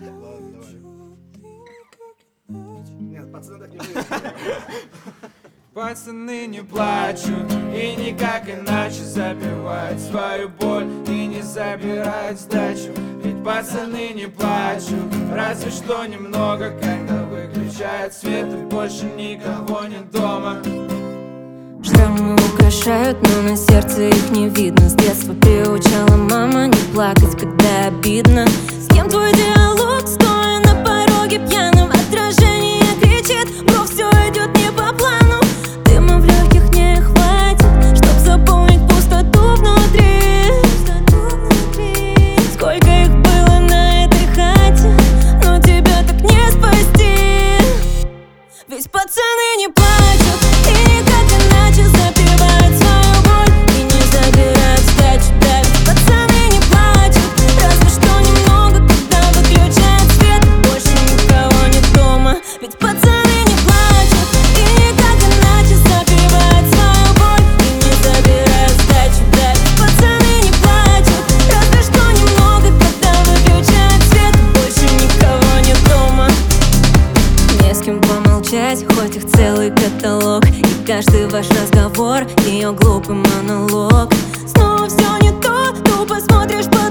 Ладно, давай. Нет, пацаны так не выйдут. Пацаны не плачут и никак иначе запивают свою боль и не забирают сдачу. Ведь пацаны не плачут, разве что немного, когда выключают свет и больше никого нет дома. Штаммы украшают, но на сердце их не видно. С детства приучала мама не плакать, когда обидно. С кем твой диалог, стоя на пороге пьяным? Отражение кричит, бро, все идет не по плану. Дыма в легких не хватит, чтоб заполнить пустоту внутри. Сколько их было на этой хате, но тебя так не спасти. Ведь пацаны не плачут и никак иначе запивают свою боль и не забирают сдачу. Да, ведь пацаны не плачут, разве что немного, когда выключают свет и больше никого нет дома. Ведь пацаны не плачут и никак иначе запивают свою боль и не забирают сдачу. Да, ведь пацаны не плачут, разве что немного, когда выключают свет и больше никого нет дома. Не с кем помолчать, хоть их целый каталог, и каждый ваш разговор ее глупый монолог. Снова все не то, тупо смотришь по